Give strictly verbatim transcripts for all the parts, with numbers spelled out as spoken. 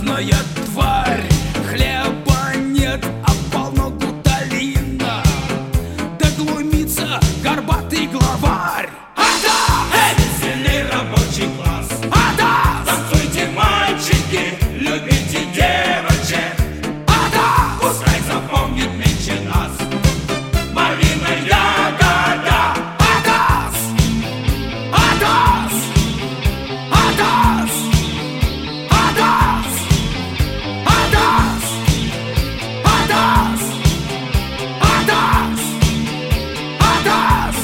грязная тварь. Хлеба нет, а полно гуталина. Да глумится горбатый главарь. Ада! Эй, веселый рабочий класс! Ада! Танцуйте, мальчики, любите девочек. Ада! Пускай запомнит меньше нас малиной ягода. Адас! Адас! Адас! Адас! Адас! Адас! Адас! Адас!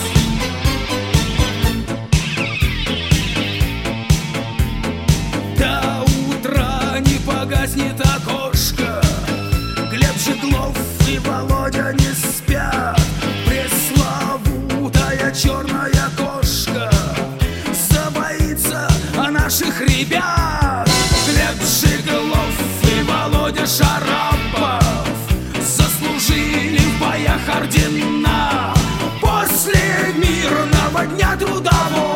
До утра не погаснет окошко. Глеб Жеглов и Володя не спят. Пресловутая черная кошка забоится о наших ребят. Глеб Жеглов и Володя Шарапов заслужили в боях ордена после мирного дня трудового.